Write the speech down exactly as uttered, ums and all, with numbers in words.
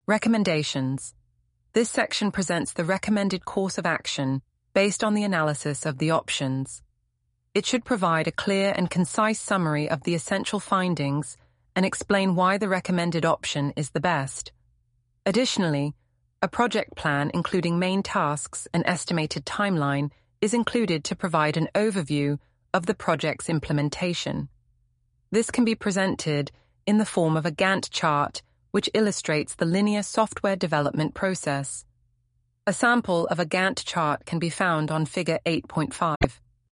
Recommendations. This section presents the recommended course of action based on the analysis of the options. It should provide a clear and concise summary of the essential findings and explain why the recommended option is the best. Additionally, a project plan including main tasks and estimated timeline is included to provide an overview of the project's implementation. This can be presented in the form of a Gantt chart which illustrates the linear software development process. A sample of a Gantt chart can be found on Figure eight point five.